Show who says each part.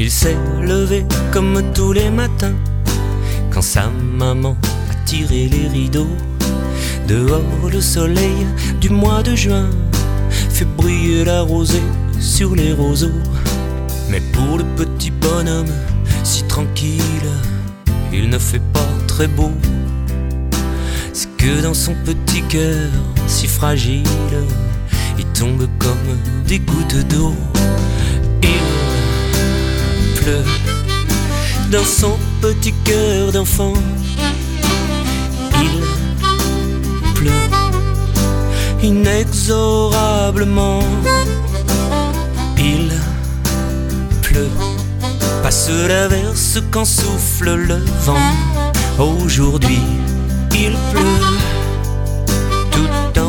Speaker 1: Il s'est levé comme tous les matins, quand sa maman a tiré les rideaux. Dehors, le soleil du mois de juin fait briller la rosée sur les roseaux. Mais pour le petit bonhomme si tranquille, il ne fait pas très beau. C'est que dans son petit cœur si fragile, il tombe comme des gouttes d'eau. Il pleut dans son petit cœur d'enfant. Il pleut inexorablement. Il pleut, passe l'averse quand souffle le vent. Aujourd'hui, il pleut tout